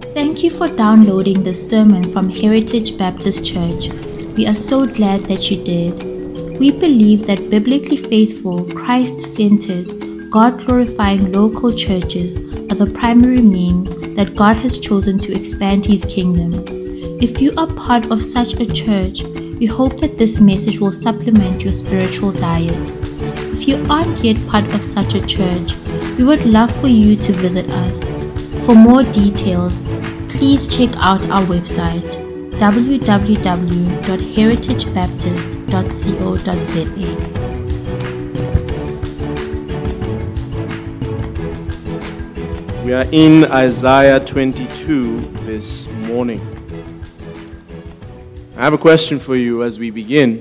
Thank you for downloading this sermon from Heritage Baptist Church. We are so glad that you did. We believe that biblically faithful, Christ-centered, God-glorifying local churches are the primary means that God has chosen to expand His kingdom. If you are part of such a church, we hope that this message will supplement your spiritual diet. If you aren't yet part of such a church, we would love for you to visit us. For more details, please check out our website www.heritagebaptist.co.za. We are in Isaiah 22 this morning. I have a question for you as we begin.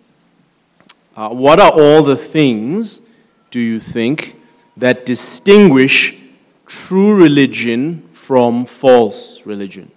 What are all the things, do you think, that distinguish true religion from false religion?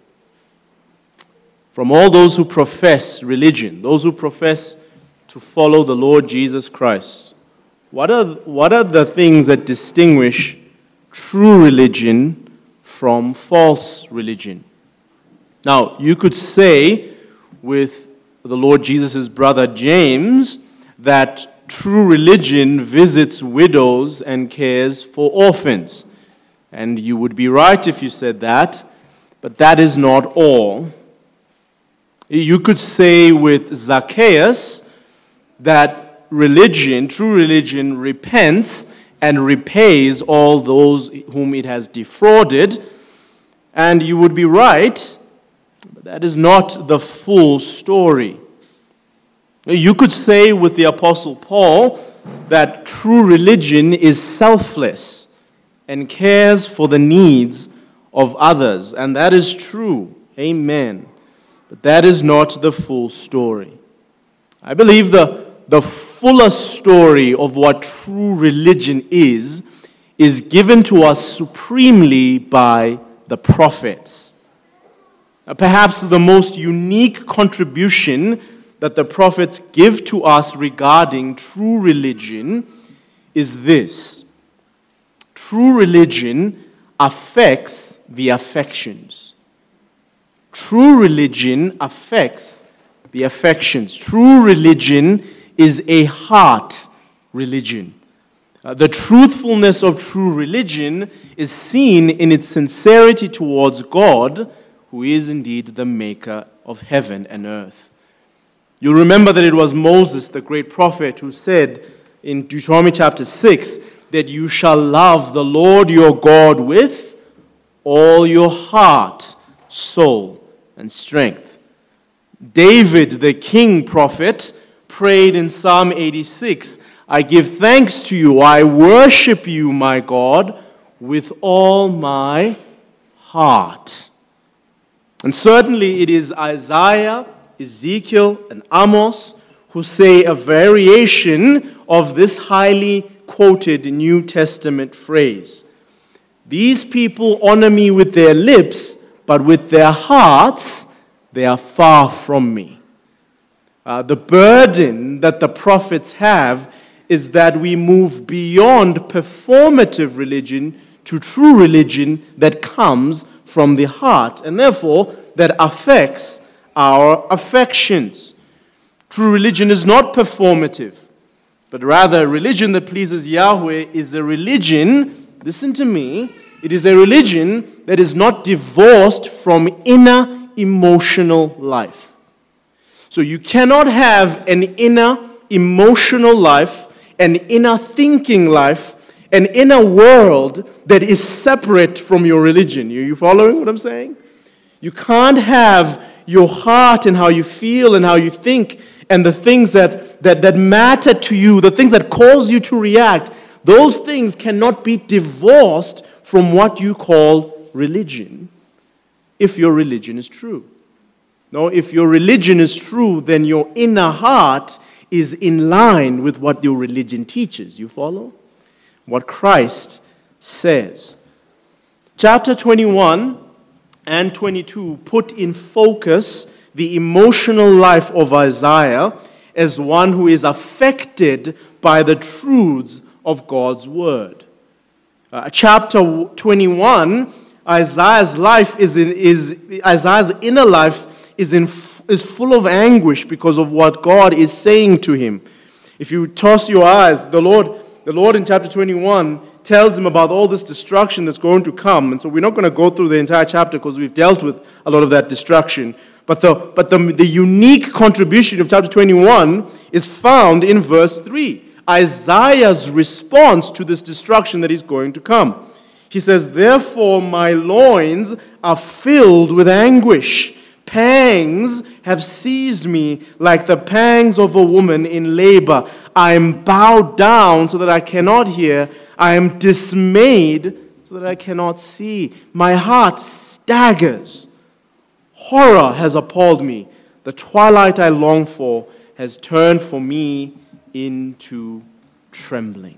From all those who profess religion, those who profess to follow the Lord Jesus Christ, what are the things that distinguish true religion from false religion? Now, you could say with the Lord Jesus' brother James that true religion visits widows and cares for orphans. And you would be right if you said that, but that is not all. You could say with Zacchaeus that religion, true religion, repents and repays all those whom it has defrauded. And you would be right, but that is not the full story. You could say with the Apostle Paul that true religion is selfless and cares for the needs of others. And that is true. Amen. But that is not the full story. I believe the fuller story of what true religion is given to us supremely by the prophets. Perhaps the most unique contribution that the prophets give to us regarding true religion is this. True religion affects the affections. True religion affects the affections. True religion is a heart religion. The truthfulness of true religion is seen in its sincerity towards God, who is indeed the maker of heaven and earth. You remember that it was Moses, the great prophet, who said in Deuteronomy chapter 6 that you shall love the Lord your God with all your heart, soul, and strength. David, the king prophet, prayed in Psalm 86, I give thanks to you, I worship you, my God, with all my heart. And certainly it is Isaiah, Ezekiel, and Amos who say a variation of this highly quoted New Testament phrase. These people honor me with their lips, but with their hearts they are far from me. The burden that the prophets have is that we move beyond performative religion to true religion that comes from the heart, and therefore that affects our affections. True religion is not performative, but rather a religion that pleases Yahweh is a religion, listen to me, it is a religion that is not divorced from inner emotional life. So you cannot have an inner emotional life, an inner thinking life, an inner world that is separate from your religion. Are you following what I'm saying? You can't have your heart and how you feel and how you think and the things that matter to you, the things that cause you to react, those things cannot be divorced from what you call religion if your religion is true. No, if your religion is true, then your inner heart is in line with what your religion teaches. You follow? What Christ says. Chapter 21 and 22 put in focus the emotional life of Isaiah as one who is affected by the truths of God's word. Chapter 21 Isaiah's inner life is full of anguish because of what God is saying to him. If you toss your eyes, the Lord in chapter 21 tells him about all this destruction that's going to come. And so we're not going to go through the entire chapter because we've dealt with a lot of that destruction. But the unique contribution of chapter 21 is found in verse 3. Isaiah's response to this destruction that is going to come. He says, "Therefore my loins are filled with anguish. Pangs have seized me like the pangs of a woman in labor. I am bowed down so that I cannot hear. I am dismayed so that I cannot see. My heart staggers. Horror has appalled me. The twilight I long for has turned for me into trembling."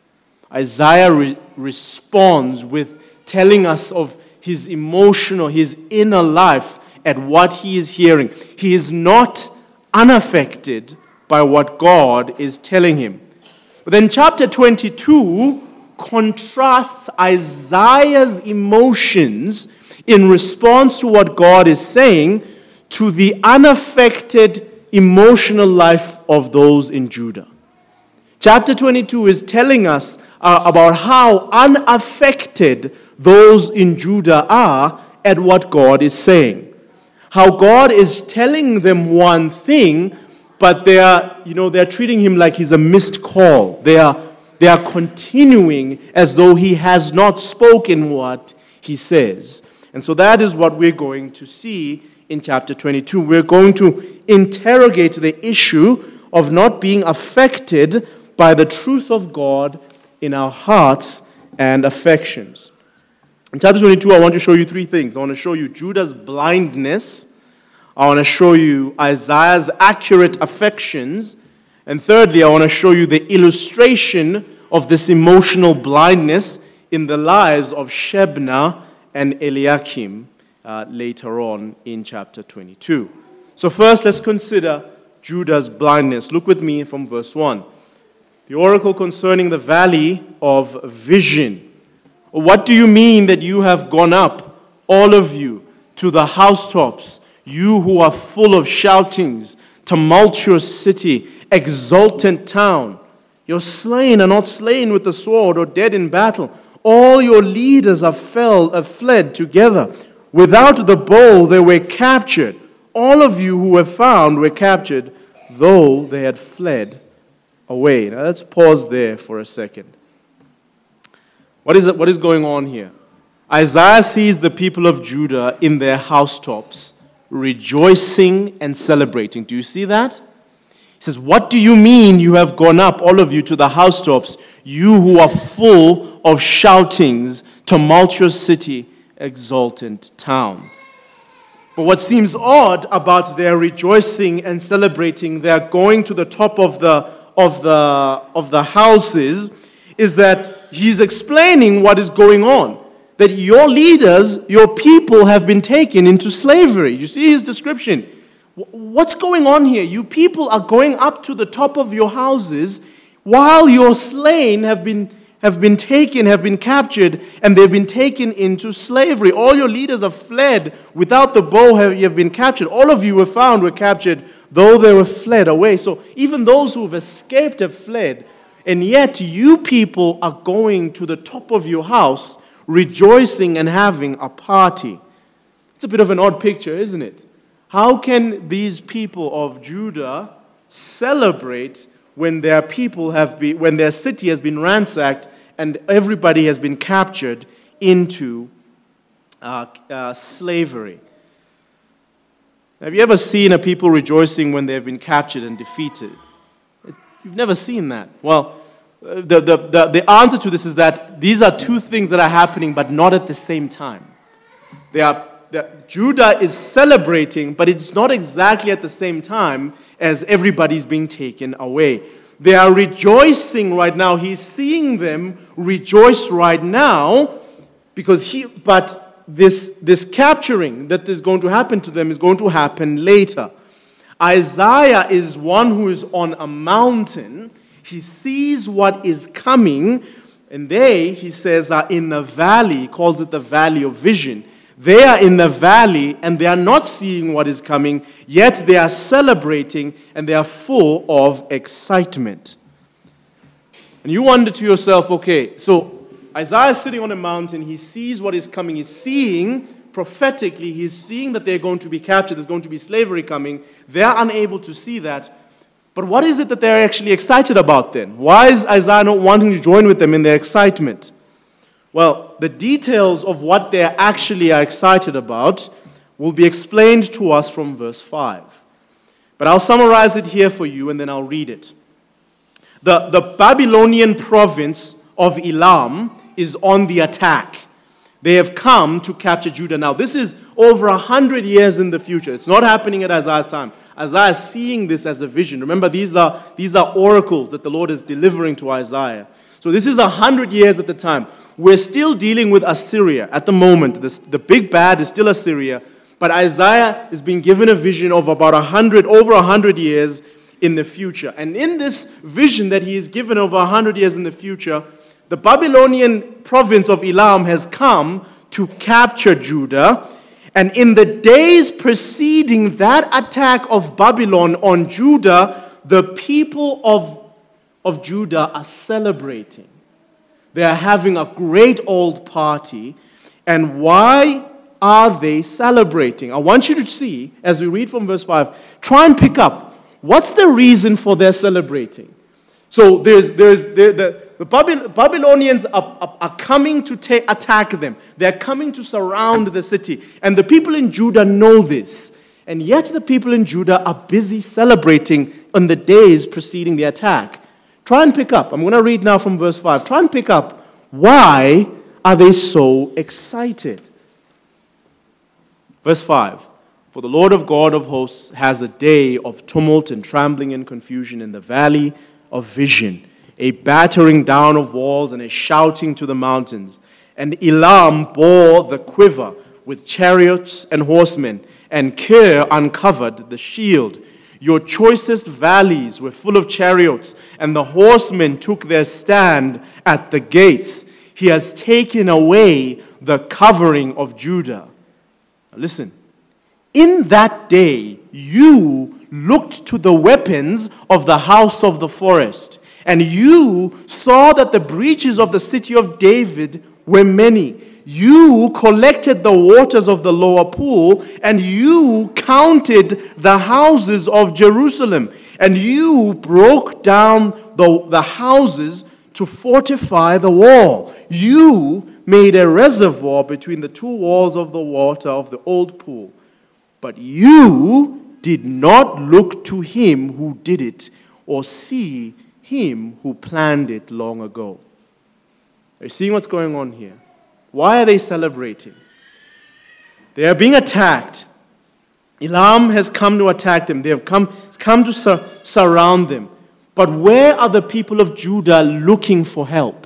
Isaiah responds with telling us of his emotional, his inner life at what he is hearing. He is not unaffected by what God is telling him. But then chapter 22 contrasts Isaiah's emotions in response to what God is saying to the unaffected emotional life of those in Judah. Chapter 22 is telling us about how unaffected those in Judah are at what God is saying. How God is telling them one thing, but they're treating him like he's a missed call. They are continuing as though he has not spoken what he says. And so that is what we're going to see in chapter 22. We're going to interrogate the issue of not being affected by the truth of God in our hearts and affections. In chapter 22, I want to show you three things. I want to show you Judah's blindness. I want to show you Isaiah's accurate affections. And thirdly, I want to show you the illustration of this emotional blindness in the lives of Shebna and Eliakim later on in chapter 22. So first, let's consider Judah's blindness. Look with me from verse 1. The oracle concerning the valley of vision. What do you mean that you have gone up, all of you, to the housetops, you who are full of shoutings, tumultuous city, exultant town? Your slain are not slain with the sword or dead in battle. All your leaders have fled together. Without the bow they were captured. All of you who were found were captured, though they had fled away. Now let's pause there for a second. What is going on here? Isaiah sees the people of Judah in their housetops, rejoicing and celebrating. Do you see that? He says, "What do you mean you have gone up, all of you, to the housetops, you who are full of shoutings, tumultuous city, exultant town?" But what seems odd about their rejoicing and celebrating, their going to the top of the houses, is that he's explaining what is going on. That your leaders, your people have been taken into slavery. You see his description. What's going on here? You people are going up to the top of your houses while your slain have been captured, and they've been taken into slavery. All your leaders have fled. Without the bow you have been captured. All of you were captured, though they were fled away. So even those who have escaped have fled, and yet you people are going to the top of your house, rejoicing and having a party. It's a bit of an odd picture, isn't it? How can these people of Judah celebrate when their city has been ransacked and everybody has been captured into slavery? Have you ever seen a people rejoicing when they have been captured and defeated? You've never seen that. Well, the answer to this is that these are two things that are happening, but not at the same time. Judah is celebrating, but it's not exactly at the same time as everybody's being taken away. They are rejoicing right now. He's seeing them rejoice right now but this capturing that is going to happen to them is going to happen later. Isaiah is one who is on a mountain. He sees what is coming, And they, he says, are in the valley. He calls it the valley of vision. They are in the valley and they are not seeing what is coming, yet they are celebrating and they are full of excitement. And you wonder to yourself, okay, so Isaiah is sitting on a mountain, he sees what is coming, he's seeing prophetically, he's seeing that they're going to be captured, there's going to be slavery coming. They're unable to see that. But what is it that they're actually excited about then? Why is Isaiah not wanting to join with them in their excitement? Well, the details of what they actually are excited about will be explained to us from verse 5. But I'll summarize it here for you and then I'll read it. The Babylonian province of Elam is on the attack. They have come to capture Judah. Now, this is over 100 years in the future. It's not happening at Isaiah's time. Isaiah is seeing this as a vision. Remember, these are oracles that the Lord is delivering to Isaiah. So this is 100 years at the time. We're still dealing with Assyria at the moment. The big bad is still Assyria. But Isaiah is being given a vision of about over 100 years in the future. And in this vision that he is given over 100 years in the future, the Babylonian province of Elam has come to capture Judah. And in the days preceding that attack of Babylon on Judah, the people of Judah are celebrating. They are having a great old party. And why are they celebrating? I want you to see, as we read from verse 5, try and pick up, what's the reason for their celebrating? So the Babylonians are coming to attack them. They're coming to surround the city. And the people in Judah know this. And yet the people in Judah are busy celebrating on the days preceding the attack. Try and pick up. I'm going to read now from verse 5. Try and pick up. Why are they so excited? Verse 5. For the Lord of God of hosts has a day of tumult and trembling and confusion in the valley of vision, a battering down of walls and a shouting to the mountains. And Elam bore the quiver with chariots and horsemen, and Kir uncovered the shield. Your choicest valleys were full of chariots, and the horsemen took their stand at the gates. He has taken away the covering of Judah. Now listen. In that day, you looked to the weapons of the house of the forest, and you saw that the breaches of the city of David were many. You collected the waters of the lower pool, and you counted the houses of Jerusalem, and you broke down the houses to fortify the wall. You made a reservoir between the two walls of the water of the old pool. But you did not look to him who did it, or see him who planned it long ago. Are you seeing what's going on here? Why are they celebrating? They are being attacked. Elam has come to attack them. They have come to surround them. But where are the people of Judah looking for help?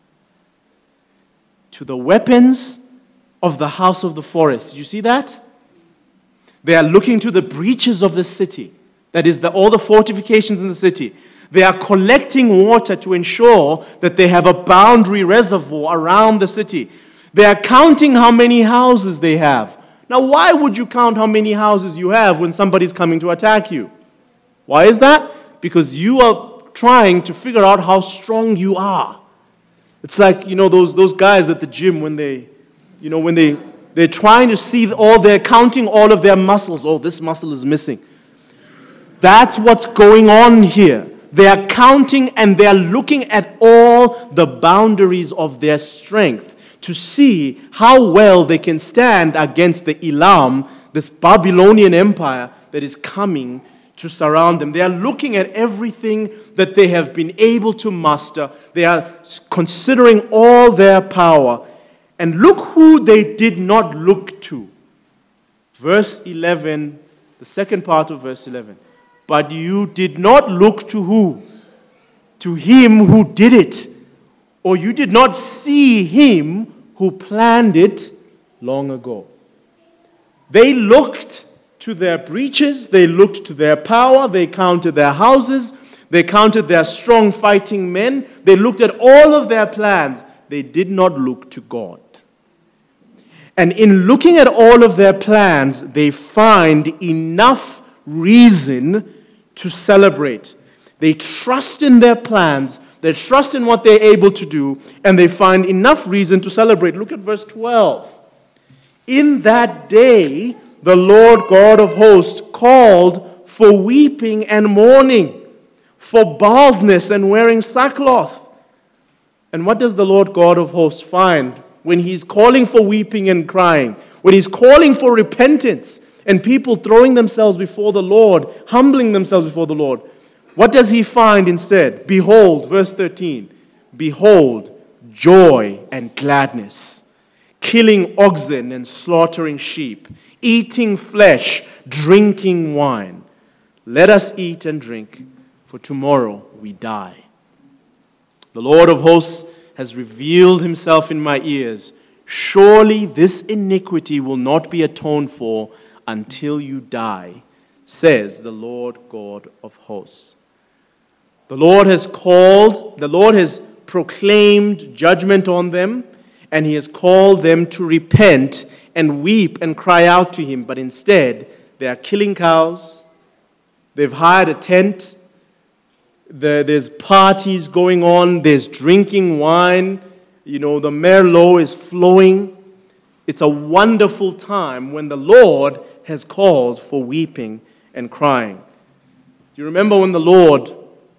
To the weapons of the house of the forest. You see that? They are looking to the breaches of the city. That is, all the fortifications in the city. They are collecting water to ensure that they have a boundary reservoir around the city. They are counting how many houses they have. Now, why would you count how many houses you have when somebody's coming to attack you? Why is that? Because you are trying to figure out how strong you are. It's like, those guys at the gym when they're trying to see they're counting all of their muscles. Oh, this muscle is missing. That's what's going on here. They are counting and they are looking at all the boundaries of their strength to see how well they can stand against the Elam, this Babylonian empire that is coming to surround them. They are looking at everything that they have been able to muster. They are considering all their power. And look who they did not look to. Verse 11, the second part of verse 11. But you did not look to who? To him who did it. Or you did not see him who planned it long ago. They looked to their breaches. They looked to their power. They counted their houses. They counted their strong fighting men. They looked at all of their plans. They did not look to God. And in looking at all of their plans, they find enough reason to celebrate. They trust in their plans. They trust in what they're able to do. And they find enough reason to celebrate. Look at verse 12. In that day, the Lord God of hosts called for weeping and mourning, for baldness and wearing sackcloth. And what does the Lord God of hosts find when he's calling for weeping and crying? When he's calling for repentance and people throwing themselves before the Lord, humbling themselves before the Lord. What does he find instead? Behold, verse 13. Behold, joy and gladness, killing oxen and slaughtering sheep, eating flesh, drinking wine. Let us eat and drink, for tomorrow we die. The Lord of hosts has revealed himself in my ears. Surely this iniquity will not be atoned for until you die, says the Lord God of hosts. The Lord has proclaimed judgment on them, and he has called them to repent and weep and cry out to him. But instead, they are killing cows. They've hired a tent. There's parties going on. There's drinking wine. The Merlot is flowing. It's a wonderful time when the Lord has called for weeping and crying. Do you remember when the Lord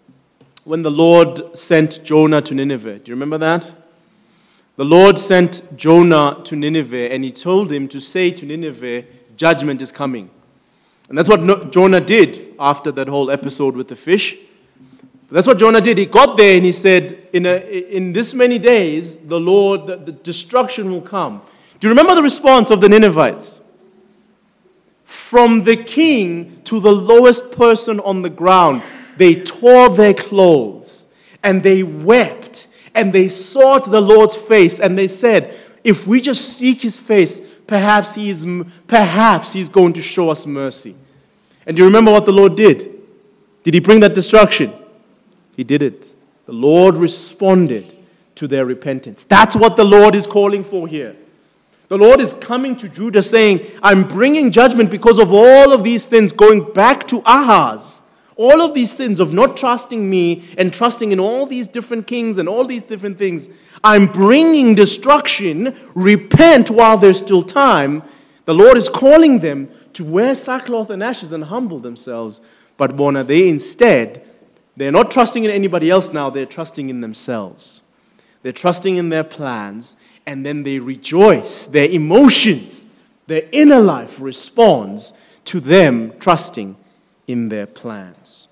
sent Jonah to Nineveh? Do you remember that? The Lord sent Jonah to Nineveh, and he told him to say to Nineveh, judgment is coming. And that's what Jonah did after that whole episode with the fish. That's what Jonah did. He got there and he said, in this many days, the destruction will come. Do you remember the response of the Ninevites? From the king to the lowest person on the ground, they tore their clothes and they wept and they sought the Lord's face and they said, if we just seek his face, perhaps he's going to show us mercy. And do you remember what the Lord did? Did he bring that destruction? He did it. The Lord responded to their repentance. That's what the Lord is calling for here. The Lord is coming to Judah saying, I'm bringing judgment because of all of these sins going back to Ahaz. All of these sins of not trusting me and trusting in all these different kings and all these different things. I'm bringing destruction. Repent while there's still time. The Lord is calling them to wear sackcloth and ashes and humble themselves. But Bona, they're not trusting in anybody else now. They're trusting in themselves. They're trusting in their plans. And then they rejoice. Their emotions, their inner life responds to them trusting in their plans.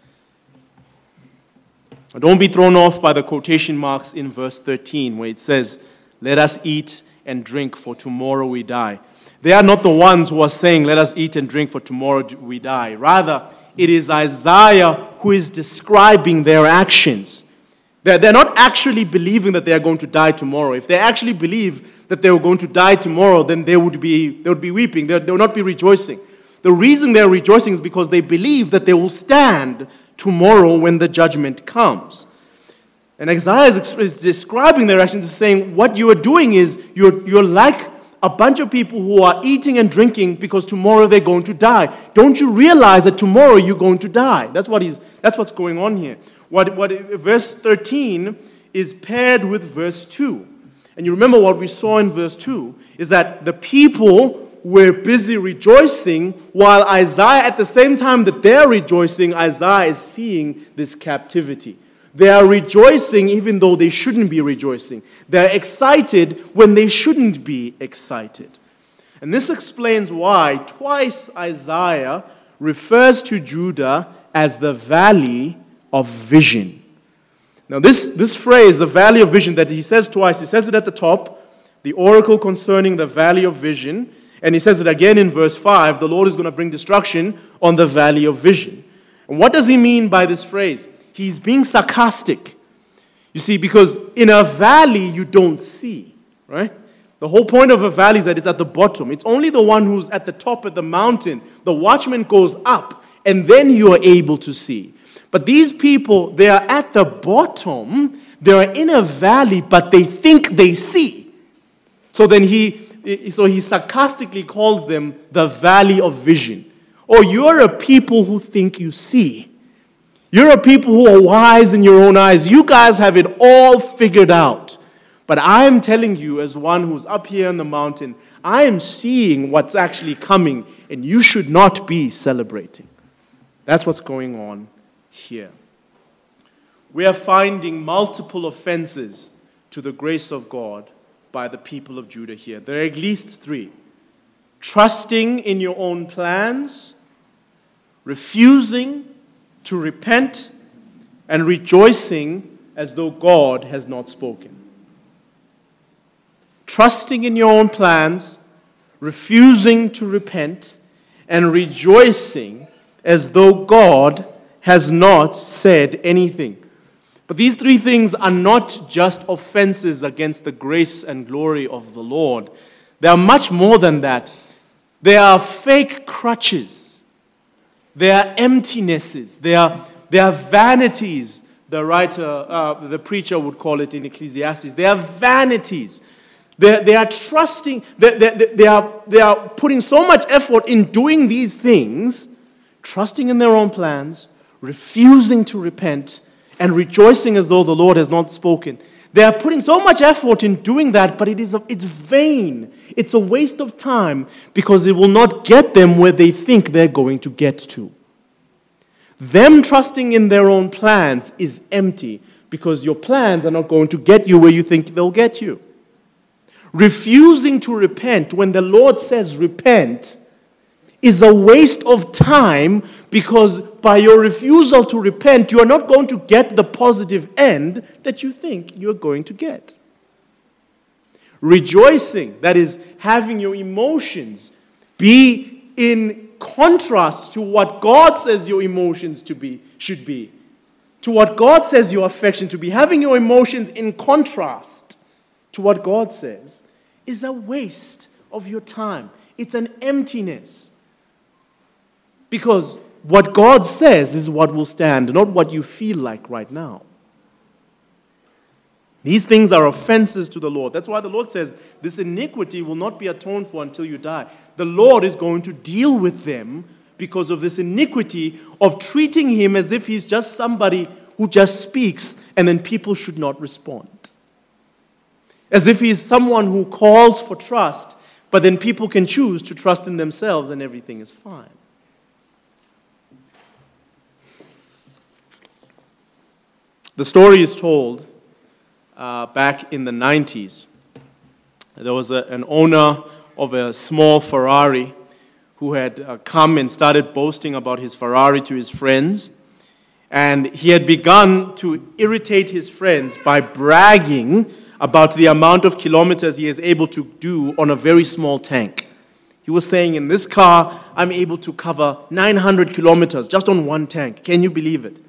Now, don't be thrown off by the quotation marks in verse 13 where it says, let us eat and drink for tomorrow we die. They are not the ones who are saying, let us eat and drink for tomorrow we die. Rather, it is Isaiah who is describing their actions. They're not actually believing that they are going to die tomorrow. If they actually believe that they were going to die tomorrow, then they would be weeping. They would not be rejoicing. The reason they're rejoicing is because they believe that they will stand tomorrow when the judgment comes. And Isaiah is describing their actions, saying what you are doing is you're like a bunch of people who are eating and drinking because tomorrow they're going to die. Don't you realize that tomorrow you're going to die? That's what's going on here. What verse 13 is paired with verse 2. And you remember what we saw in verse 2 is that the people were busy rejoicing while Isaiah, at the same time that they're rejoicing, Isaiah is seeing this captivity. They are rejoicing even though they shouldn't be rejoicing. They're excited when they shouldn't be excited. And this explains why twice Isaiah refers to Judah as the valley of vision. Now this phrase, the valley of vision, that he says twice, he says it at the top, the oracle concerning the valley of vision, and he says it again in verse 5, the Lord is going to bring destruction on the valley of vision. And what does he mean by this phrase? He's being sarcastic. You see, because in a valley you don't see, right? The whole point of a valley is that it's at the bottom. It's only the one who's at the top of the mountain. The watchman goes up, and then you are able to see. But these people, they are at the bottom, they are in a valley, but they think they see. So then he sarcastically calls them the valley of vision. Oh, you're a people who think you see. You're a people who are wise in your own eyes. You guys have it all figured out. But I am telling you, as one who's up here on the mountain, I am seeing what's actually coming, and you should not be celebrating. That's what's going on here. We are finding multiple offenses to the grace of God by the people of Judah here. There are at least 3. Trusting in your own plans, refusing to repent, and rejoicing as though God has not spoken. Trusting in your own plans, refusing to repent, and rejoicing as though God has not said anything. But these 3 things are not just offenses against the grace and glory of the Lord. They are much more than that. They are fake crutches. They are emptinesses. They are vanities. The preacher would call it in Ecclesiastes. They are vanities. They are trusting. They are putting so much effort in doing these things, trusting in their own plans, refusing to repent, and rejoicing as though the Lord has not spoken. They are putting so much effort in doing that, but it's vain. It's a waste of time because it will not get them where they think they're going to get to. Them trusting in their own plans is empty because your plans are not going to get you where you think they'll get you. Refusing to repent when the Lord says repent is a waste of time because by your refusal to repent, you are not going to get the positive end that you think you're going to get. Rejoicing, that is, having your emotions be in contrast to what God says your emotions should be, to what God says your affection to be. Having your emotions in contrast to what God says is a waste of your time. It's an emptiness. Because what God says is what will stand, not what you feel like right now. These things are offenses to the Lord. That's why the Lord says this iniquity will not be atoned for until you die. The Lord is going to deal with them because of this iniquity of treating him as if he's just somebody who just speaks and then people should not respond. As if he's someone who calls for trust, but then people can choose to trust in themselves and everything is fine. The story is told back in the 90s. There was an owner of a small Ferrari who had come and started boasting about his Ferrari to his friends. And he had begun to irritate his friends by bragging about the amount of kilometers he is able to do on a very small tank. He was saying, in this car, I'm able to cover 900 kilometers just on one tank. Can you believe it?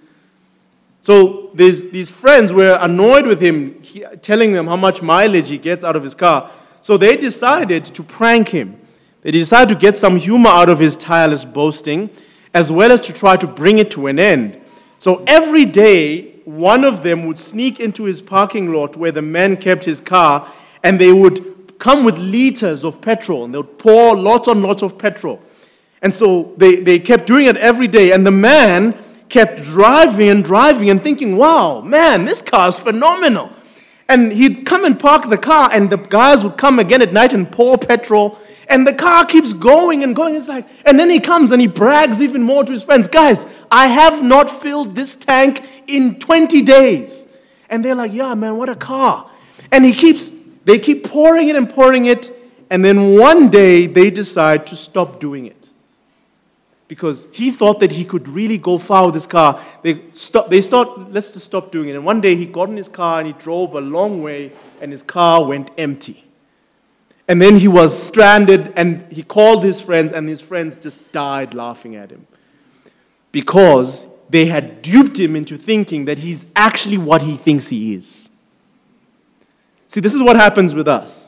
So these friends were annoyed with him, telling them how much mileage he gets out of his car. So they decided to prank him. They decided to get some humor out of his tireless boasting, as well as to try to bring it to an end. So every day, one of them would sneak into his parking lot where the man kept his car, and they would come with liters of petrol, and they would pour lots and lots of petrol. And so they kept doing it every day, and the man kept driving and thinking, wow, man, this car is phenomenal. And he'd come and park the car, and the guys would come again at night and pour petrol, and the car keeps going and going. It's like, and then he comes and he brags even more to his friends, guys, I have not filled this tank in 20 days. And they're like, yeah, man, what a car. And they keep pouring it, and then one day they decide to stop doing it. Because he thought that he could really go far with his car. Let's just stop doing it. And one day he got in his car and he drove a long way and his car went empty. And then he was stranded and he called his friends and his friends just died laughing at him. Because they had duped him into thinking that he's actually what he thinks he is. See, this is what happens with us.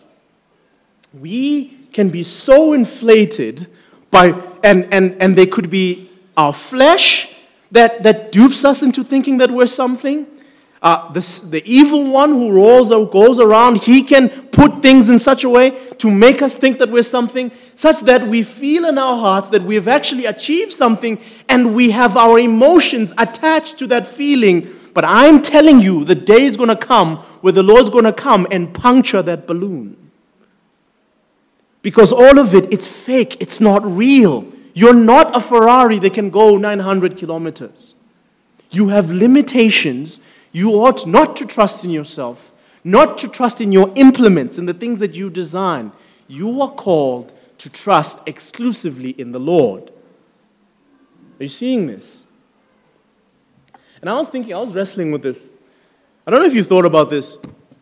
We can be so inflated and they could be our flesh, that dupes us into thinking that we're something. The evil one who goes around, he can put things in such a way to make us think that we're something, such that we feel in our hearts that we've actually achieved something, and we have our emotions attached to that feeling. But I'm telling you, the day is going to come where the Lord's going to come and puncture that balloon. Because all of it, it's fake, it's not real. You're not a Ferrari that can go 900 kilometers. You have limitations. You ought not to trust in yourself, not to trust in your implements and the things that you design. You are called to trust exclusively in the Lord. Are you seeing this? And I was wrestling with this. I don't know if you thought about this.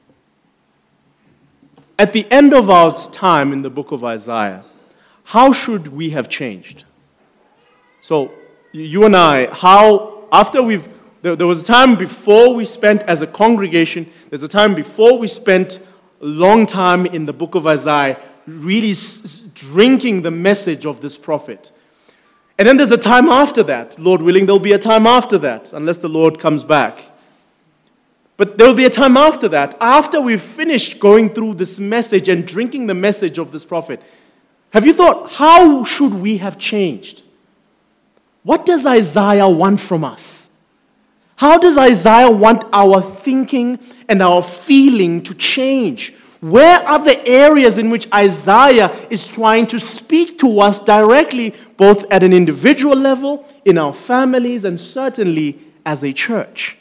At the end of our time in the book of Isaiah, how should we have changed? So, you and I, there was a time before we spent as a congregation, there's a time before we spent a long time in the book of Isaiah really drinking the message of this prophet. And then there's a time after that. Lord willing, there'll be a time after that, unless the Lord comes back. But there will be a time after that, after we've finished going through this message and drinking the message of this prophet. Have you thought, how should we have changed? What does Isaiah want from us? How does Isaiah want our thinking and our feeling to change? Where are the areas in which Isaiah is trying to speak to us directly, both at an individual level, in our families, and certainly as a church?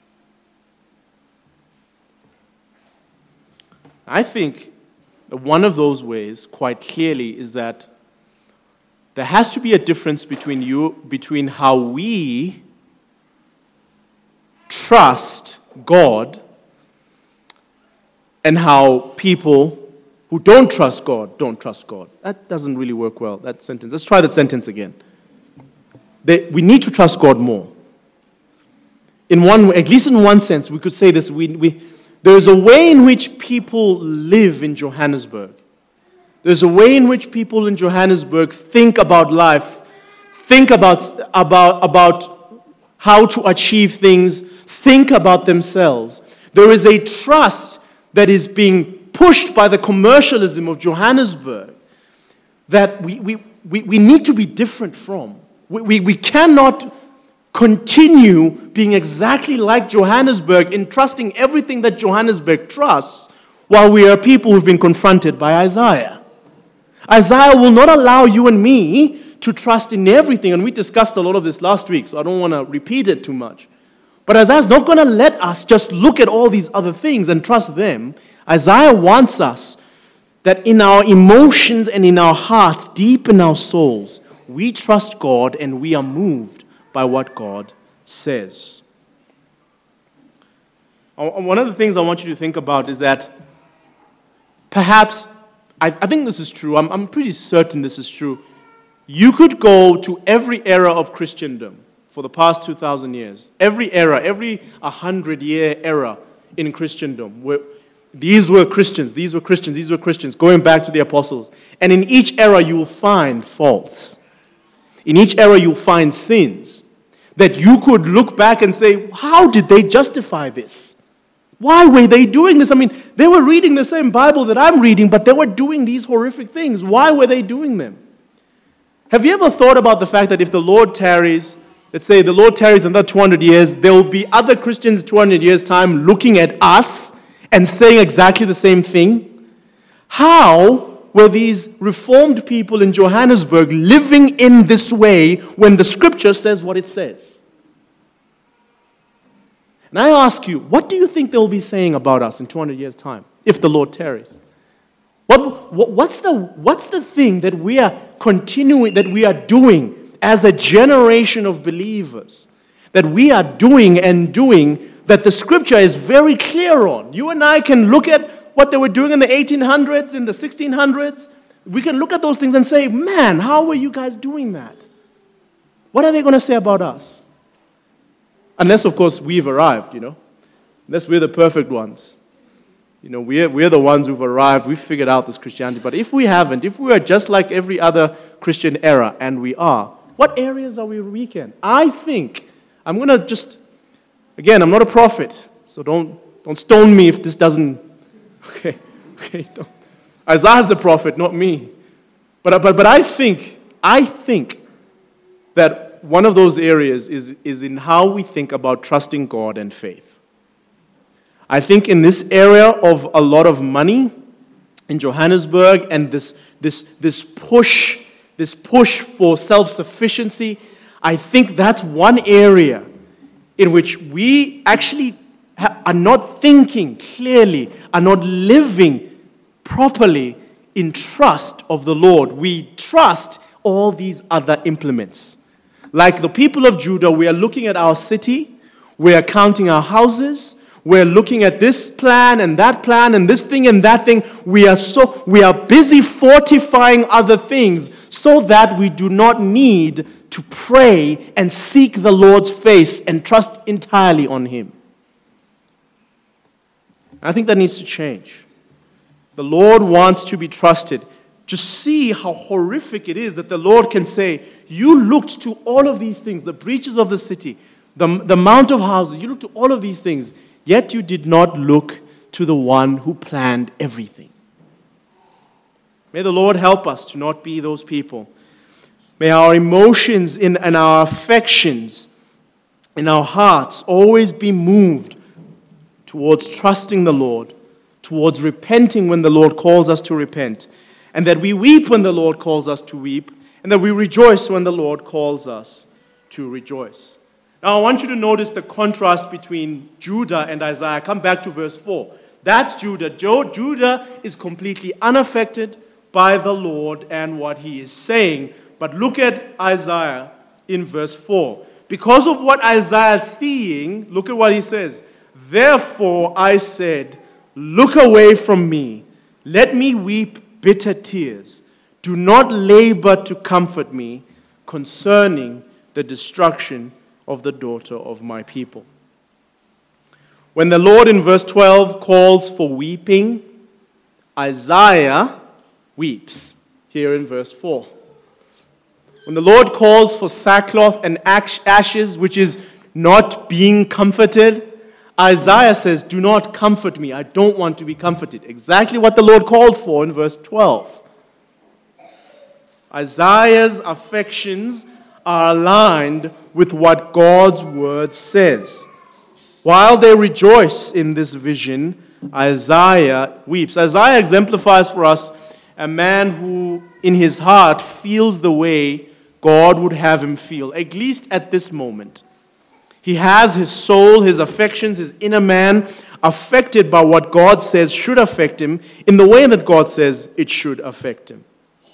I think that one of those ways, quite clearly, is that there has to be a difference between how we trust God and how people who don't trust God don't trust God. That doesn't really work well, that sentence. Let's try that sentence again. We need to trust God more. At least in one sense, we could say this. There's a way in which people live in Johannesburg. There's a way in which people in Johannesburg think about life, think about how to achieve things, think about themselves. There is a trust that is being pushed by the commercialism of Johannesburg that we need to be different from. We cannot continue being exactly like Johannesburg in trusting everything that Johannesburg trusts while we are people who've been confronted by Isaiah. Isaiah will not allow you and me to trust in everything, and we discussed a lot of this last week, so I don't want to repeat it too much. But Isaiah's not going to let us just look at all these other things and trust them. Isaiah wants us that in our emotions and in our hearts, deep in our souls, we trust God and we are moved by what God says. One of the things I want you to think about is that perhaps, I think this is true, I'm pretty certain this is true. You could go to every era of Christendom for the past 2,000 years. Every era, every 100-year era in Christendom. Where these were Christians, these were Christians, these were Christians, going back to the apostles. And in each era you will find faults. In each era you'll find sins that you could look back and say, how did they justify this? Why were they doing this? I mean, they were reading the same Bible that I'm reading, but they were doing these horrific things. Why were they doing them? Have you ever thought about the fact that if the Lord tarries, let's say the Lord tarries another 200 years, there will be other Christians 200 years' time looking at us and saying exactly the same thing? How were these reformed people in Johannesburg living in this way when the scripture says what it says? And I ask you, what do you think they'll be saying about us in 200 years' time if the Lord tarries? What's the thing that we are continuing, that we are doing as a generation of believers, that we are doing that the scripture is very clear on? You and I can look at what they were doing in the 1800s, in the 1600s. We can look at those things and say, man, how were you guys doing that? What are they going to say about us? Unless, of course, we've arrived, Unless we're the perfect ones. We're the ones who've arrived, we've figured out this Christianity. But if we haven't, if we are just like every other Christian era, and we are, what areas are we weak in? I think I'm going to just, again, I'm not a prophet, so don't stone me if this doesn't, okay, Isaiah's a prophet, not me. But I think that one of those areas is in how we think about trusting God and faith. I think in this area of a lot of money in Johannesburg and this push for self-sufficiency, I think that's one area in which we actually are not thinking clearly, are not living properly in trust of the Lord. We trust all these other implements. Like the people of Judah, we are looking at our city, we are counting our houses, we're looking at this plan and this thing and that thing. We are busy fortifying other things so that we do not need to pray and seek the Lord's face and trust entirely on Him. I think that needs to change. The Lord wants to be trusted. Just see how horrific it is that the Lord can say, you looked to all of these things, the breaches of the city, the amount of houses, you looked to all of these things, yet you did not look to the one who planned everything. May the Lord help us to not be those people. May our emotions and our affections in our hearts always be moved towards trusting the Lord, towards repenting when the Lord calls us to repent, and that we weep when the Lord calls us to weep, and that we rejoice when the Lord calls us to rejoice. Now, I want you to notice the contrast between Judah and Isaiah. Come back to verse 4. That's Judah. Judah is completely unaffected by the Lord and what he is saying. But look at Isaiah in verse 4. Because of what Isaiah is seeing, look at what he says. Therefore I said, look away from me. Let me weep bitter tears. Do not labor to comfort me concerning the destruction of the daughter of my people. When the Lord in verse 12 calls for weeping, Isaiah weeps here in verse 4. When the Lord calls for sackcloth and ashes, which is not being comforted, Isaiah says, do not comfort me. I don't want to be comforted. Exactly what the Lord called for in verse 12. Isaiah's affections are aligned with what God's word says. While they rejoice in this vision, Isaiah weeps. Isaiah exemplifies for us a man who in his heart feels the way God would have him feel, at least at this moment. He has his soul, his affections, his inner man affected by what God says should affect him in the way that God says it should affect him.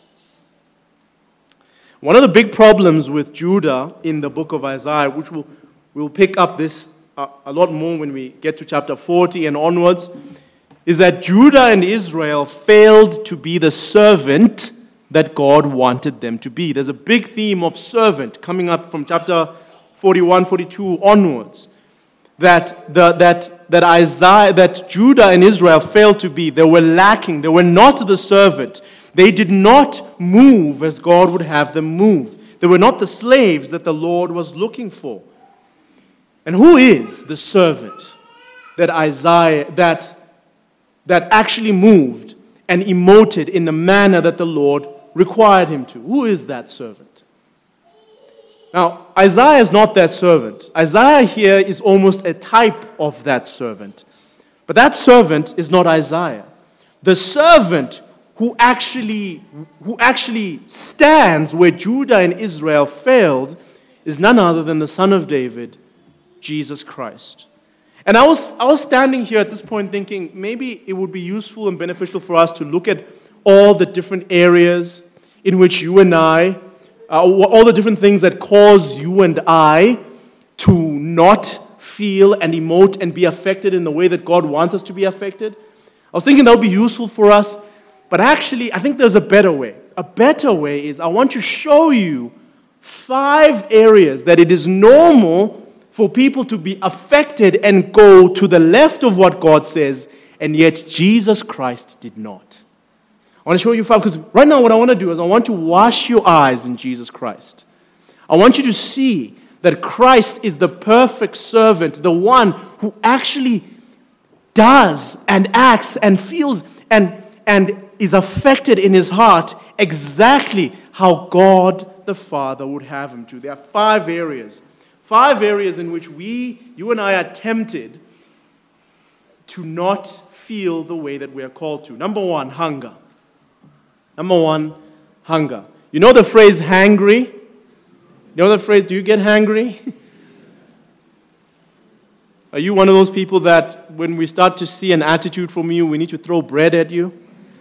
One of the big problems with Judah in the book of Isaiah, which we'll pick up this a lot more when we get to chapter 40 and onwards, is that Judah and Israel failed to be the servant that God wanted them to be. There's a big theme of servant coming up from chapter 41, 42 onwards. That Judah and Israel failed to be. They were lacking. They were not the servant. They did not move as God would have them move. They were not the slaves that the Lord was looking for. And who is the servant that Isaiah that actually moved and emoted in the manner that the Lord required him to? Who is that servant? Now, Isaiah is not that servant. Isaiah here is almost a type of that servant. But that servant is not Isaiah. The servant who actually stands where Judah and Israel failed is none other than the Son of David, Jesus Christ. And I was standing here at this point thinking maybe it would be useful and beneficial for us to look at all the different areas in which you and I, all the different things that cause you and I to not feel and emote and be affected in the way that God wants us to be affected. I was thinking that would be useful for us. But actually, I think there's a better way. A better way is I want to show you 5 areas that it is normal for people to be affected and go to the left of what God says, and yet Jesus Christ did not. I want to show you 5, because right now what I want to do is I want to wash your eyes in Jesus Christ. I want you to see that Christ is the perfect servant, the one who actually does and acts and feels and is affected in his heart exactly how God the Father would have him to. There are 5 areas in which you and I are tempted to not feel the way that we are called to. Number 1, hunger. You know the phrase hangry? You know the phrase, do you get hangry? Are you one of those people that when we start to see an attitude from you, we need to throw bread at you?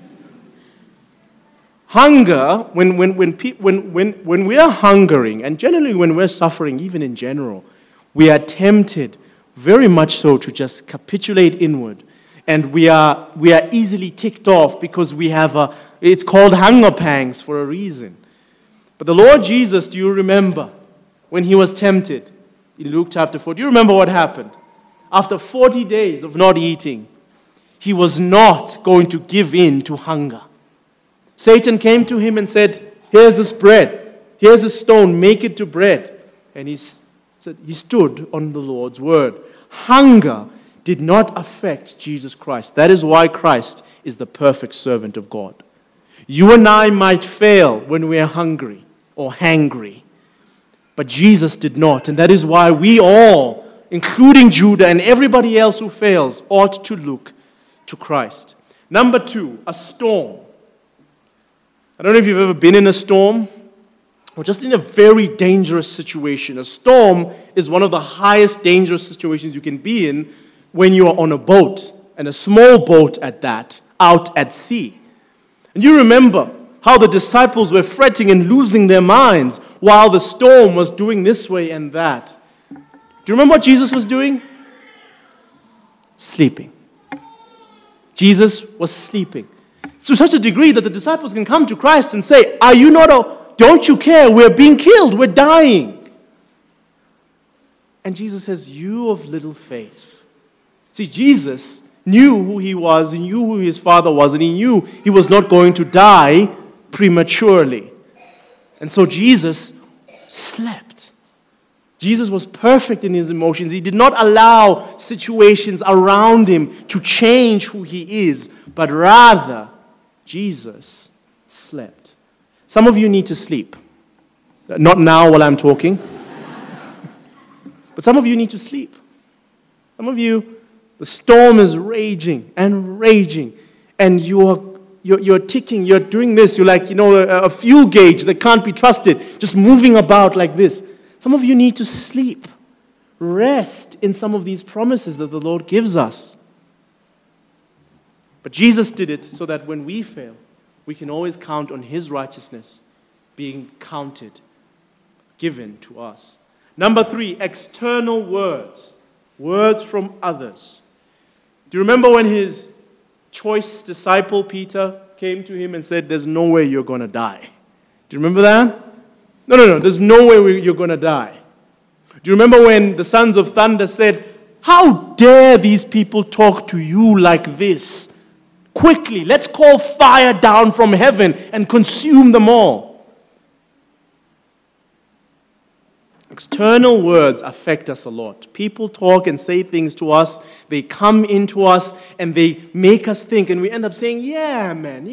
Hunger, when we are hungering, and generally when we're suffering, even in general, we are tempted very much so to just capitulate inward. And we are easily ticked off because it's called hunger pangs for a reason. But the Lord Jesus, do you remember when he was tempted in Luke chapter 4? Do you remember what happened? After 40 days of not eating, he was not going to give in to hunger. Satan came to him and said, here's this bread, here's a stone, make it to bread. And he stood on the Lord's word. Hunger did not affect Jesus Christ. That is why Christ is the perfect servant of God. You and I might fail when we are hungry or hangry, but Jesus did not. And that is why we all, including Judah and everybody else who fails, ought to look to Christ. Number 2, a storm. I don't know if you've ever been in a storm or just in a very dangerous situation. A storm is one of the highest dangerous situations you can be in when you are on a boat, and a small boat at that, out at sea. And you remember how the disciples were fretting and losing their minds while the storm was doing this way and that. Do you remember what Jesus was doing? Sleeping. Jesus was sleeping. To such a degree that the disciples can come to Christ and say, don't you care? We're being killed. We're dying. And Jesus says, you of little faith. See, Jesus knew who he was, he knew who his Father was, and he knew he was not going to die prematurely. And so Jesus slept. Jesus was perfect in his emotions. He did not allow situations around him to change who he is, but rather, Jesus slept. Some of you need to sleep. Not now while I'm talking. But some of you need to sleep. Some of you, the storm is raging, and you're ticking, you're doing this, you're like, a fuel gauge that can't be trusted, just moving about like this. Some of you need to sleep. Rest in some of these promises that the Lord gives us. But Jesus did it so that when we fail, we can always count on his righteousness being given to us. Number 3, external words. Words from others. Do you remember when his choice disciple, Peter, came to him and said, there's no way you're going to die? Do you remember that? No, there's no way you're going to die. Do you remember when the sons of thunder said, how dare these people talk to you like this? Quickly, let's call fire down from heaven and consume them all. External words affect us a lot. People talk and say things to us. They come into us and they make us think. And we end up saying, yeah, man,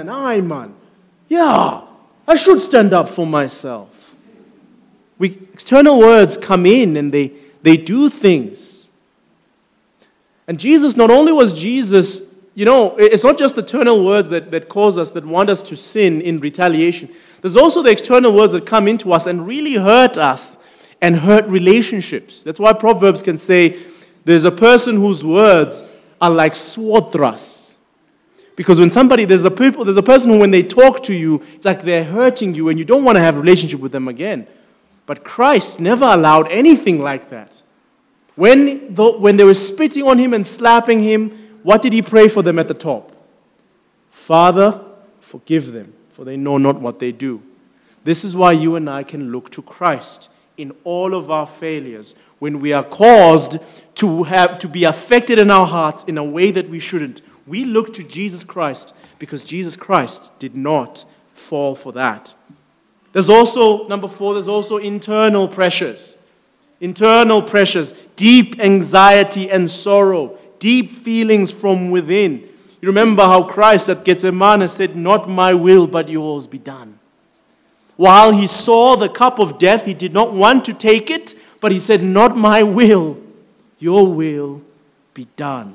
I should stand up for myself. External words come in and they do things. And Jesus, not only was Jesus, it's not just the external words that cause us, that want us to sin in retaliation. There's also the external words that come into us and really hurt us and hurt relationships. That's why Proverbs can say, there's a person whose words are like sword thrusts. Because when there's a person who when they talk to you, it's like they're hurting you and you don't want to have a relationship with them again. But Christ never allowed anything like that. When they were spitting on him and slapping him, what did he pray for them at the top? Father, forgive them, for they know not what they do. This is why you and I can look to Christ in all of our failures when we are caused to be affected in our hearts in a way that we shouldn't. We look to Jesus Christ because Jesus Christ did not fall for that. There's also, number 4, there's also internal pressures. internal pressures, deep anxiety and sorrow, deep feelings from within. You remember how Christ at Gethsemane said, "Not my will, but yours be done." While he saw the cup of death, he did not want to take it, but he said, "Not my will, your will be done."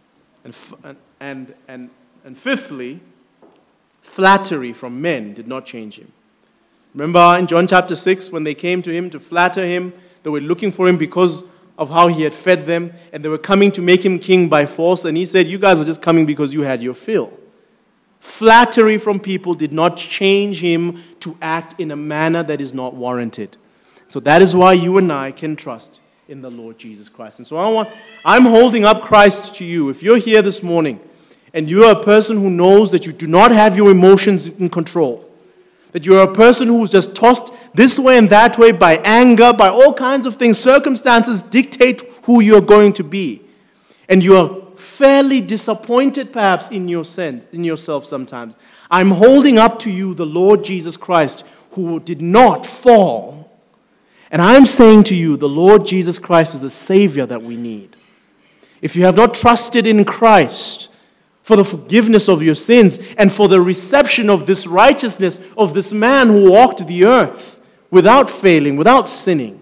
And fifthly, flattery from men did not change him. Remember in John chapter 6, when they came to him to flatter him, they were looking for him because of how he had fed them, and they were coming to make him king by force, and he said, "You guys are just coming because you had your fill." Flattery from people did not change him to act in a manner that is not warranted. So that is why you and I can trust in the Lord Jesus Christ. And so I'm holding up Christ to you. If you're here this morning and you're a person who knows that you do not have your emotions in control, that you're a person who's just tossed this way and that way by anger, by all kinds of things, circumstances dictate who you're going to be, and you're fairly disappointed perhaps in yourself sometimes, I'm holding up to you the Lord Jesus Christ, who did not fall. And I'm saying to you, the Lord Jesus Christ is the Savior that we need. If you have not trusted in Christ for the forgiveness of your sins and for the reception of this righteousness of this man who walked the earth without failing, without sinning,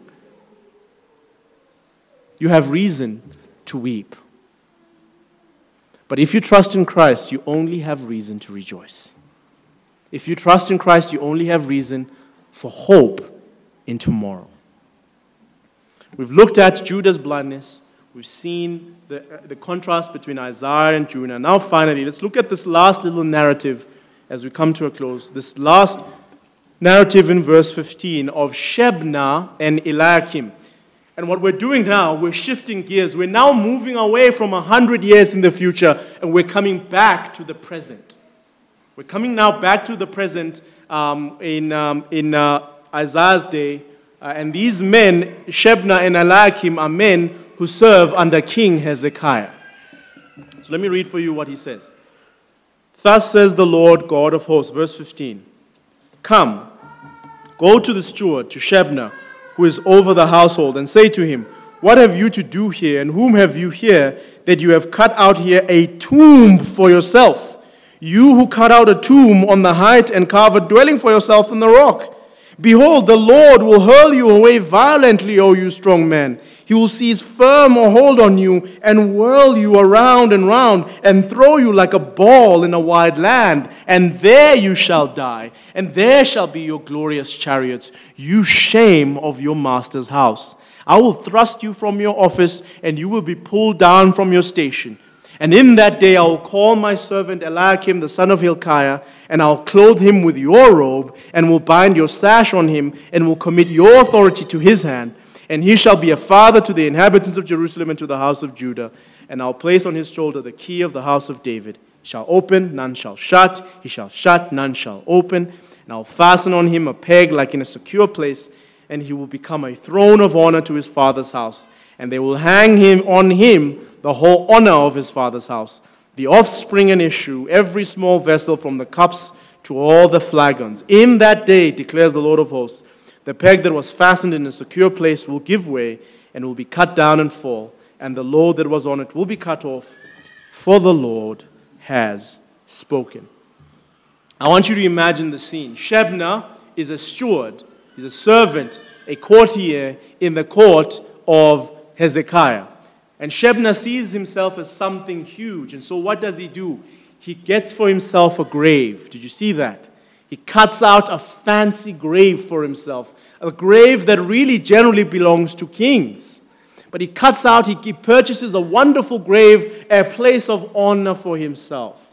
you have reason to weep. But if you trust in Christ, you only have reason to rejoice. If you trust in Christ, you only have reason for hope in tomorrow. We've looked at Judah's blindness. We've seen the contrast between Isaiah and Jonah. Now finally, let's look at this last little narrative as we come to a close. This last narrative in verse 15 of Shebna and Eliakim. And what we're doing now, we're shifting gears. We're now moving away from 100 years in the future, and we're coming back to the present. We're coming now back to the present in Isaiah's day. And these men, Shebna and Eliakim, are men who serve under King Hezekiah. So let me read for you what he says. Thus says the Lord God of hosts, verse 15. Come, go to the steward, to Shebna, who is over the household, and say to him, what have you to do here, and whom have you here, that you have cut out here a tomb for yourself? You who cut out a tomb on the height and carve a dwelling for yourself in the rock. Behold, the Lord will hurl you away violently, O you strong man. He will seize firm a hold on you and whirl you around and round and throw you like a ball in a wide land. And there you shall die, and there shall be your glorious chariots, you shame of your master's house. I will thrust you from your office, and you will be pulled down from your station. And in that day I will call my servant Eliakim, the son of Hilkiah, and I'll clothe him with your robe, and will bind your sash on him, and will commit your authority to his hand. And he shall be a father to the inhabitants of Jerusalem and to the house of Judah. And I'll place on his shoulder the key of the house of David. He shall open, none shall shut. He shall shut, none shall open. And I'll fasten on him a peg like in a secure place, and he will become a throne of honor to his father's house. And they will hang him on him the whole honor of his father's house, the offspring and issue, every small vessel from the cups to all the flagons. In that day, declares the Lord of hosts, the peg that was fastened in a secure place will give way and will be cut down and fall, and the load that was on it will be cut off, for the Lord has spoken. I want you to imagine the scene. Shebna is a steward, he's a servant, a courtier in the court of Hezekiah. And Shebna sees himself as something huge. And so what does he do? He gets for himself a grave. Did you see that? He cuts out a fancy grave for himself. A grave that really generally belongs to kings. But he purchases a wonderful grave, a place of honor for himself.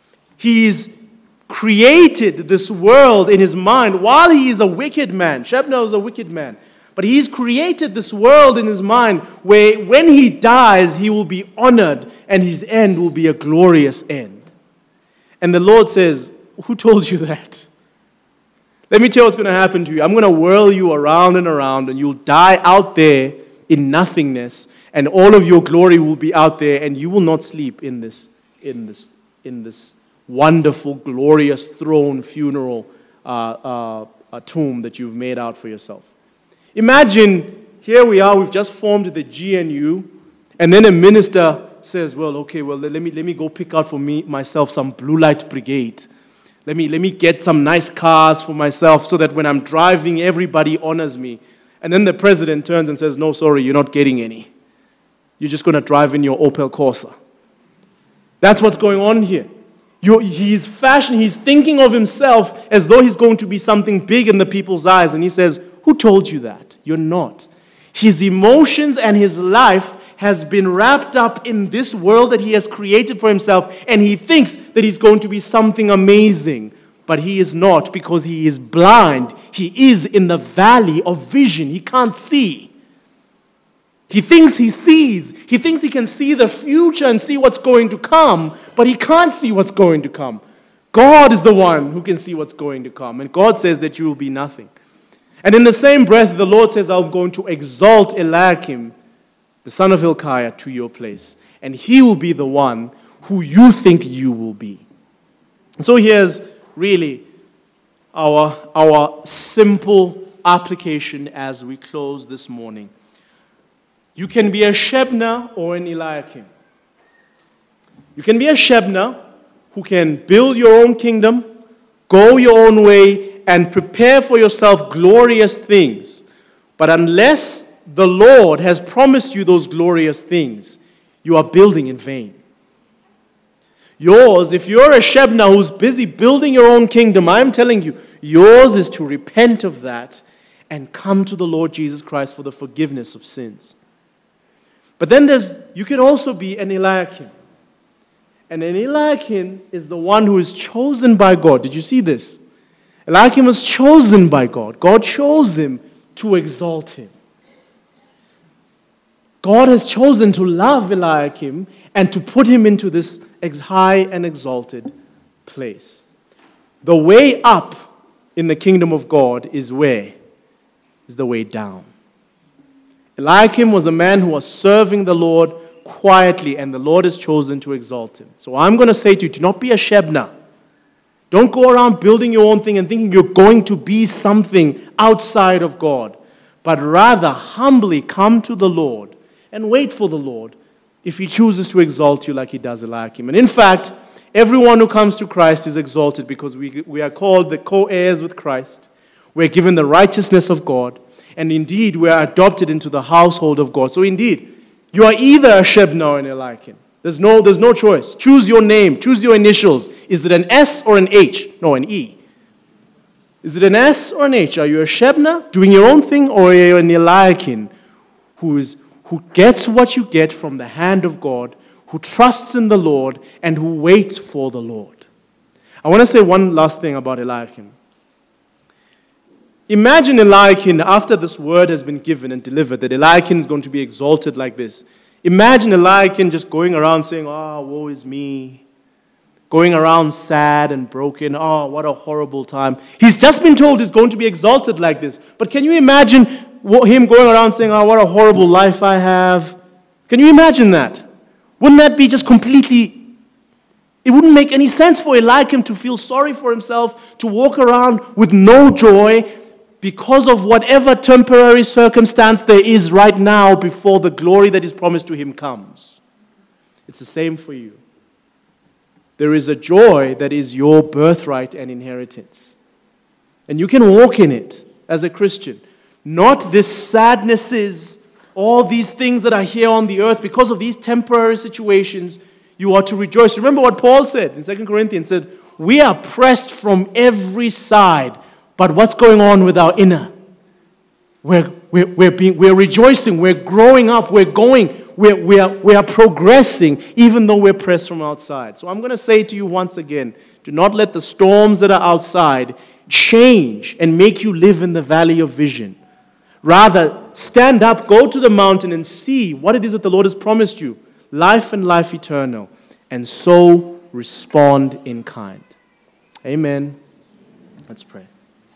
He's created this world in his mind while he is a wicked man. Shebna is a wicked man. But he's created this world in his mind where when he dies, he will be honored and his end will be a glorious end. And the Lord says, who told you that? Let me tell you what's going to happen to you. I'm going to whirl you around and you'll die out there in nothingness, and all of your glory will be out there, and you will not sleep in this wonderful, glorious throne funeral tomb that you've made out for yourself. Imagine here we are, we've just formed the GNU, and then a minister says, well, okay, well, let me go pick out for myself some blue light brigade. Let me get some nice cars for myself so that when I'm driving, everybody honors me. And then the president turns and says, no, sorry, you're not getting any. You're just going to drive in your Opel Corsa. That's what's going on here. He's thinking of himself as though he's going to be something big in the people's eyes. And he says, who told you that? You're not. His emotions and his life has been wrapped up in this world that he has created for himself, and he thinks that he's going to be something amazing, but he is not, because he is blind. He is in the valley of vision. He can't see. He thinks he sees. He thinks he can see the future and see what's going to come, but he can't see what's going to come. God is the one who can see what's going to come, and God says that you will be nothing. And in the same breath, the Lord says, I'm going to exalt Eliakim, the son of Hilkiah, to your place. And he will be the one who you think you will be. So here's really our simple application as we close this morning. You can be a Shebna or an Eliakim. You can be a Shebna who can build your own kingdom, go your own way, and prepare for yourself glorious things. But unless the Lord has promised you those glorious things, you are building in vain. Yours, if you're a Shebna who's busy building your own kingdom, I'm telling you, yours is to repent of that and come to the Lord Jesus Christ for the forgiveness of sins. But then you can also be an Eliakim. And an Eliakim is the one who is chosen by God. Did you see this? Eliakim was chosen by God. God chose him to exalt him. God has chosen to love Eliakim and to put him into this high and exalted place. The way up in the kingdom of God is where? Is the way down. Eliakim was a man who was serving the Lord quietly, and the Lord has chosen to exalt him. So I'm going to say to you, do not be a Shebna. Don't go around building your own thing and thinking you're going to be something outside of God, but rather humbly come to the Lord and wait for the Lord if he chooses to exalt you like he does Eliakim. And in fact, everyone who comes to Christ is exalted because we are called the co-heirs with Christ. We're given the righteousness of God, and indeed we are adopted into the household of God. So indeed, you are either a Shebna or an Eliakim. There's no choice. Choose your name. Choose your initials. Is it an S or an H? No, an E. Is it an S or an H? Are you a Shebna doing your own thing, or are you an Eliakim who gets what you get from the hand of God, who trusts in the Lord, and who waits for the Lord? I want to say one last thing about Eliakim. Imagine Eliakim, after this word has been given and delivered, that Eliakim is going to be exalted like this. Imagine Eliakim just going around saying, oh, woe is me. Going around sad and broken. Oh, what a horrible time. He's just been told he's going to be exalted like this. But can you imagine him going around saying, oh, what a horrible life I have? Can you imagine that? Wouldn't that be just completely... It wouldn't make any sense for Eliakim to feel sorry for himself, to walk around with no joy, because of whatever temporary circumstance there is right now before the glory that is promised to him comes. It's the same for you. There is a joy that is your birthright and inheritance. And you can walk in it as a Christian. Not this sadnesses, all these things that are here on the earth because of these temporary situations. You are to rejoice. Remember what Paul said in 2 Corinthians, said, we are pressed from every side. But what's going on with our inner? We're rejoicing, we're growing up, we are progressing, even though we're pressed from outside. So I'm going to say to you once again, do not let the storms that are outside change and make you live in the valley of vision. Rather, stand up, go to the mountain and see what it is that the Lord has promised you, life and life eternal, and so respond in kind. Amen. Let's pray.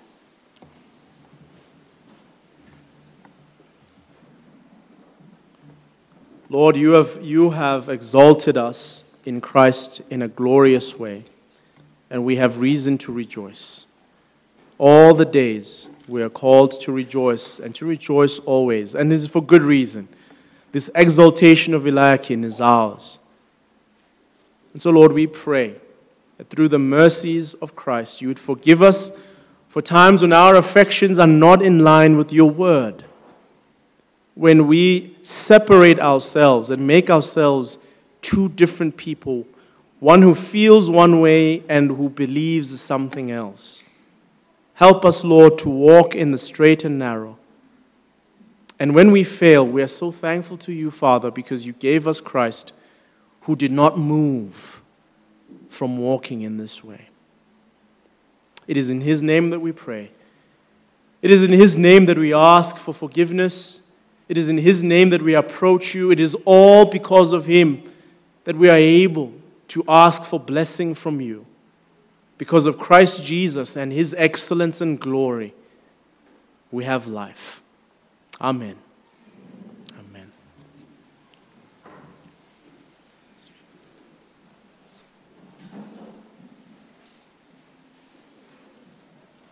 Lord, you have exalted us in Christ in a glorious way, and we have reason to rejoice. All the days we are called to rejoice and to rejoice always. And this is for good reason. This exaltation of Eliakim is ours. And so, Lord, we pray that through the mercies of Christ, you would forgive us for times when our affections are not in line with your word. When we separate ourselves and make ourselves two different people, one who feels one way and who believes something else. Help us, Lord, to walk in the straight and narrow. And when we fail, we are so thankful to you, Father, because you gave us Christ who did not move from walking in this way. It is in his name that we pray. It is in his name that we ask for forgiveness. It is in his name that we approach you. It is all because of him that we are able to ask for blessing from you. Because of Christ Jesus and his excellence and glory, we have life. Amen.